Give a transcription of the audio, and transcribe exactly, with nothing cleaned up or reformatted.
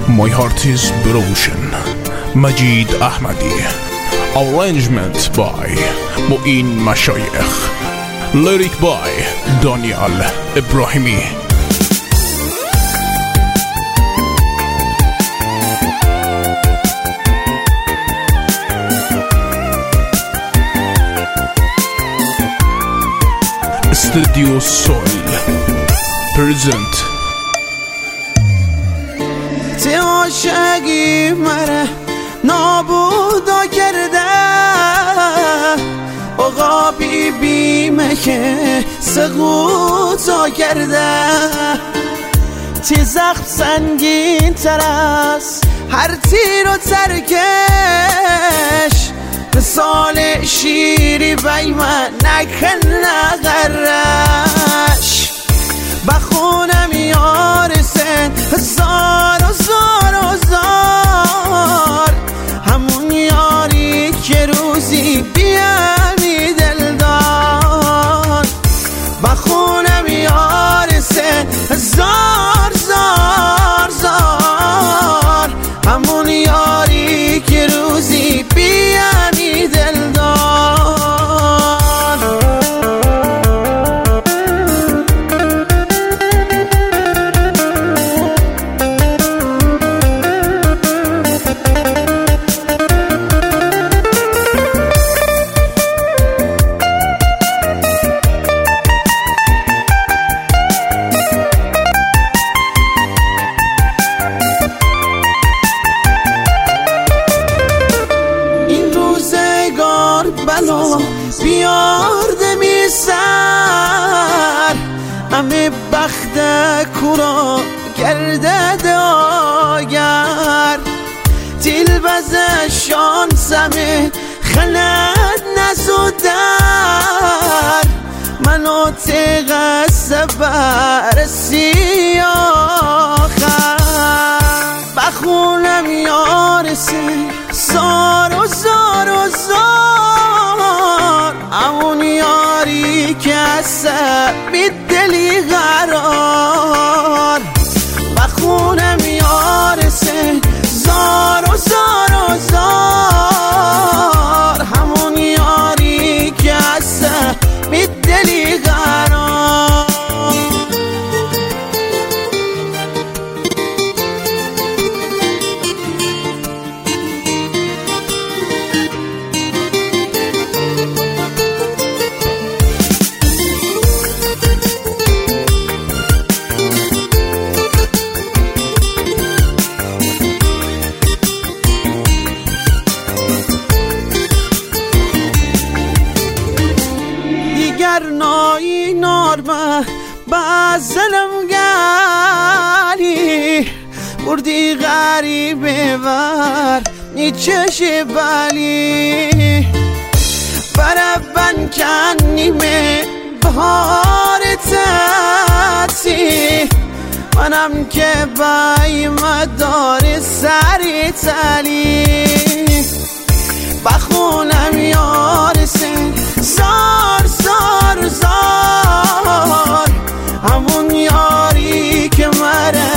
My heart is broken. Majid Ahmadi. Arrangement by Mu'in Mashayekh. Lyric by Daniel Ibrahimi. Studio Soul present. تی عاشقی مره نابودا کرده آقا بی بیمه که سقوطا کرده تی زخم سنگین تر از هر تیر و ترکش مثال شیری بی من نکن نغرش بخونم یارسن هزار و زار و زار همون یاری که روزی بیامی دلدار بخونم یارسن هزار زار زار همون یاری که روزی بیامی دلدار بلا بیارده می سر همه بخت کورا کرده داگر تیل بزه شانسمه خلد نزودر منو تیغ سبر سیاخر بخونم یارسه زار و زار و زار همون یاری که بی دلی قرار بخونم یارسه زار و زار و زار همون یاری که بی دلی قرار نایی نارمه بازلم گلی بردی غریبه ور نیچش بلی برابن کنیمه بهار تاتی منم که بای مدار سری تلی بخونم یارسه زار زار زار همون یاری که مره